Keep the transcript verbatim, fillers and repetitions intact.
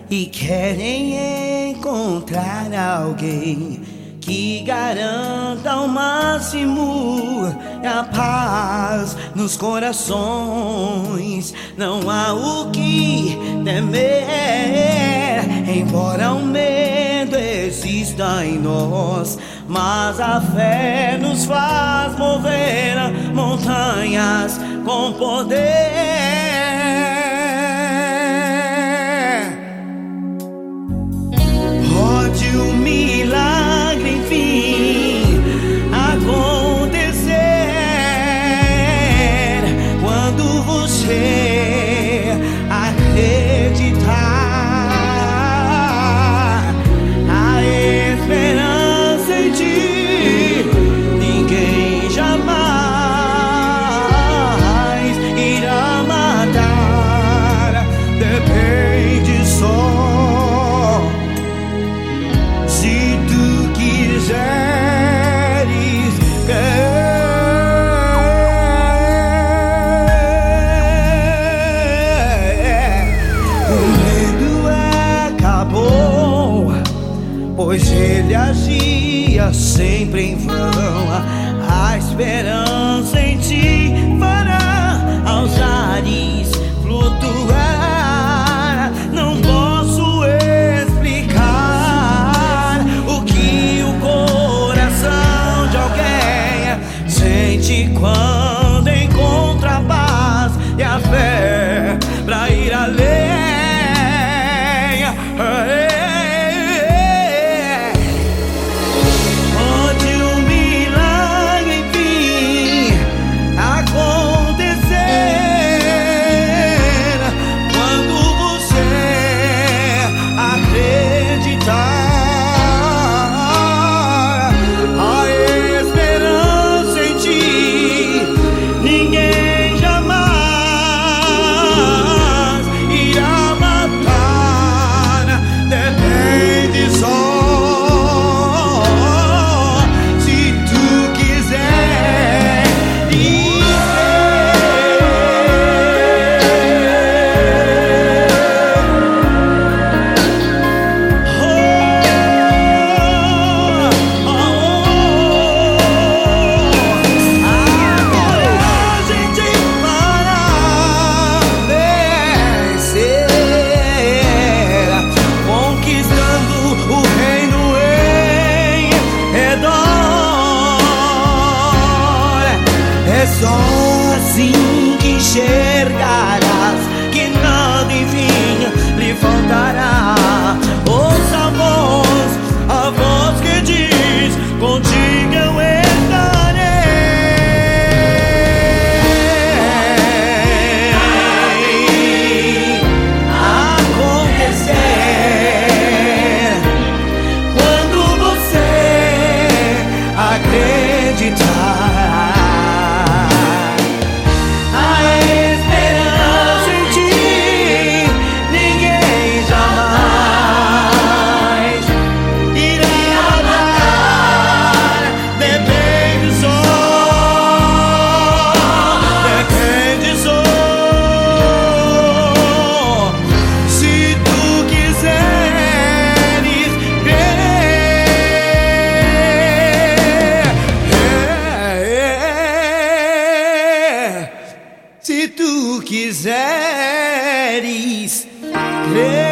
e querem encontrar alguém que garanta ao máximo a paz nos corações. Não há o que temer, embora o medo exista em nós, mas a fé nos faz mover montanhas com poder. Pode o milagre enfim acontecer quando você acreditar. A esperança em ti ninguém jamais irá matar. Depende só se tu quiseres crer. O medo acabou, pois ele agia sempre em vão. A esperança em ti fará aos ares flutuar. Não posso explicar o que o coração de alguém sente quando encontra a paz e a fé pra ir além. É só assim que enxergarás que nada enfim lhe faltará. Ouça a voz, a voz que diz: contigo eu estarei. Acontecer quando você acreditar. Se tu quiseres crer.